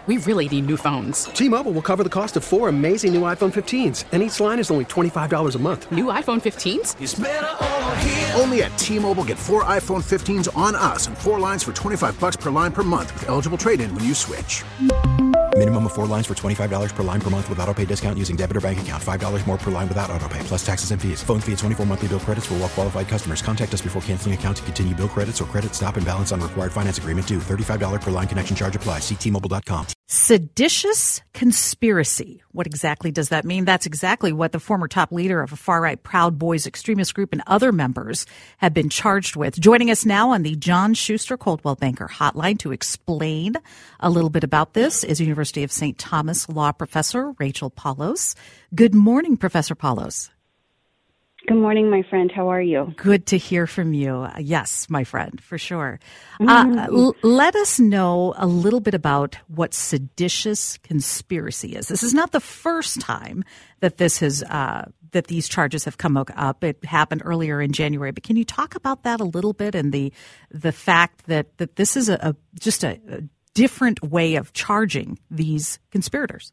We really need new phones. T-Mobile will cover the cost of 4 amazing new iPhone 15s, and each line is only $25 a month. New iPhone 15s? It's better over here. Only at T-Mobile, get 4 iPhone 15s on us and 4 lines for $25 per line per month with eligible trade-in when you switch. Minimum of 4 lines for $25 per line per month with autopay discount using debit or bank account. $5 more per line without autopay, plus taxes and fees. Phone fee at 24 monthly bill credits for well-qualified customers. Contact us before canceling account to continue bill credits or credit stop and balance on required finance agreement due. $35 per line connection charge applies. See T-Mobile.com. Seditious conspiracy. What exactly does that mean? That's exactly what the former top leader of a far-right Proud Boys extremist group and other members have been charged with. Joining us now on the John Schuster Coldwell Banker Hotline to explain a little bit about this is University of St. Thomas law professor Rachel Paulos. Good morning, Professor Paulos. Good morning, my friend. How are you? Good to hear from you. Yes, my friend, for sure. Let us know a little bit about what seditious conspiracy is. This is not the first time that this has that these charges have come up. It happened earlier in January. But can you talk about that a little bit and the fact that this is just a different way of charging these conspirators?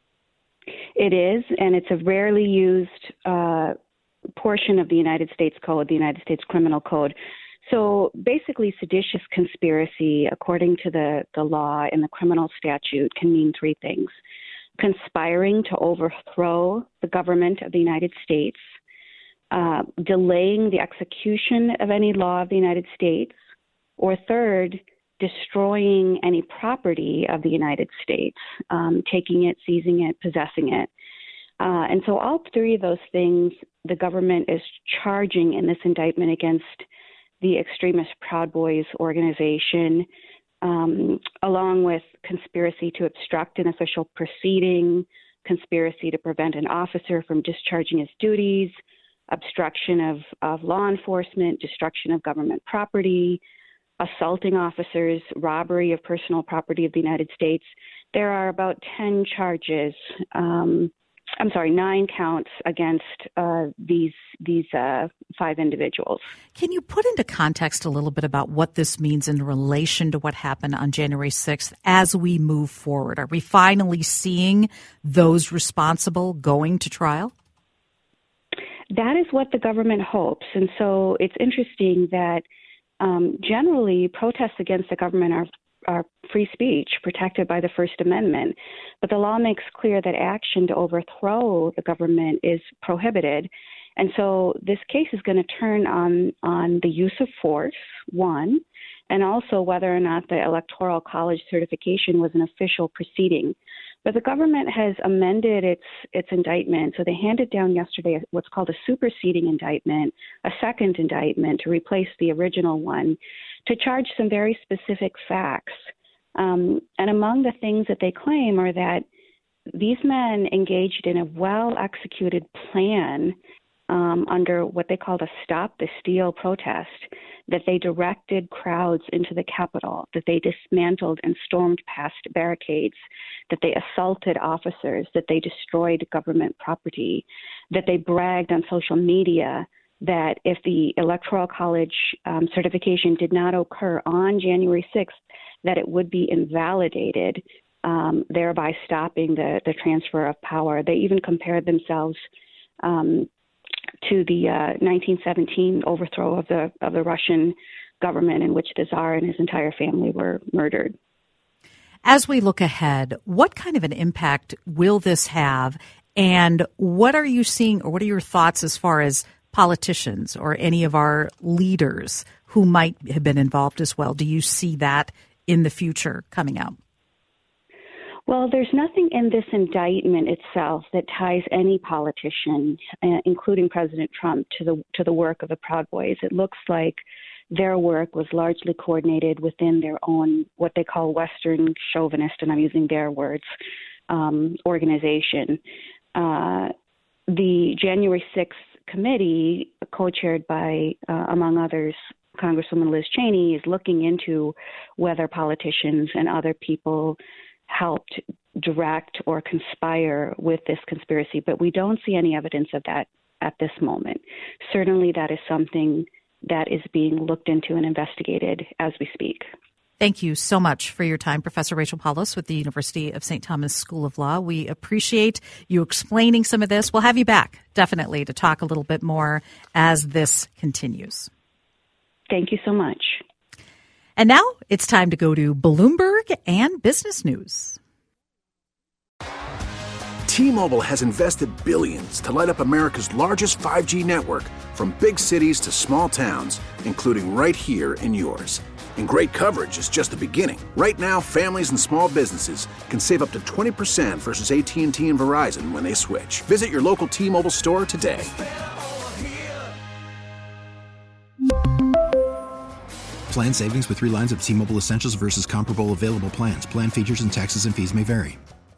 It is, and it's a rarely used portion of the United States Code, the United States Criminal Code. So basically, seditious conspiracy, according to the law in the criminal statute, can mean 3 things. Conspiring to overthrow the government of the United States, delaying the execution of any law of the United States, or third, destroying any property of the United States, taking it, seizing it, possessing it. And so all 3 of those things the government is charging in this indictment against the extremist Proud Boys organization, along with conspiracy to obstruct an official proceeding, conspiracy to prevent an officer from discharging his duties, obstruction of law enforcement, destruction of government property, assaulting officers, robbery of personal property of the United States. There are about 10 charges, 9 counts against these 5 individuals. Can you put into context a little bit about what this means in relation to what happened on January 6th as we move forward? Are we finally seeing those responsible going to trial? That is what the government hopes. And so it's interesting that generally protests against the government are free speech protected by the First Amendment. But the law makes clear that action to overthrow the government is prohibited. And so this case is going to turn on the use of force, one, and also whether or not the Electoral College certification was an official proceeding. But the government has amended its indictment. So they handed down yesterday what's called a superseding indictment, a second indictment to replace the original one, to charge some very specific facts. And among the things that they claim are that these men engaged in a well-executed plan under what they called a Stop the Steal protest, that they directed crowds into the Capitol, that they dismantled and stormed past barricades, that they assaulted officers, that they destroyed government property, that they bragged on social media that if the Electoral College certification did not occur on January 6th, that it would be invalidated, thereby stopping the transfer of power. They even compared themselves to the 1917 overthrow of the Russian government, in which the Tsar and his entire family were murdered. As we look ahead, what kind of an impact will this have? And what are you seeing, or what are your thoughts as far as politicians or any of our leaders who might have been involved as well? Do you see that in the future coming out? Well, there's nothing in this indictment itself that ties any politician, including President Trump, to the work of the Proud Boys. It looks like their work was largely coordinated within their own, what they call Western chauvinist, and I'm using their words, organization. The January 6th committee, co-chaired by, among others, Congresswoman Liz Cheney, is looking into whether politicians and other people helped direct or conspire with this conspiracy, but we don't see any evidence of that at this moment. Certainly that is something that is being looked into and investigated as we speak. Thank you so much for your time, Professor Rachel Paulos with the University of St. Thomas School of Law. We appreciate you explaining some of this. We'll have you back, definitely, to talk a little bit more as this continues. Thank you so much. And now it's time to go to Bloomberg and business news. T-Mobile has invested billions to light up America's largest 5G network, from big cities to small towns, including right here in yours. And great coverage is just the beginning. Right now, families and small businesses can save up to 20% versus AT&T and Verizon when they switch. Visit your local T-Mobile store today. Plan savings with 3 lines of T-Mobile Essentials versus comparable available plans. Plan features and taxes and fees may vary.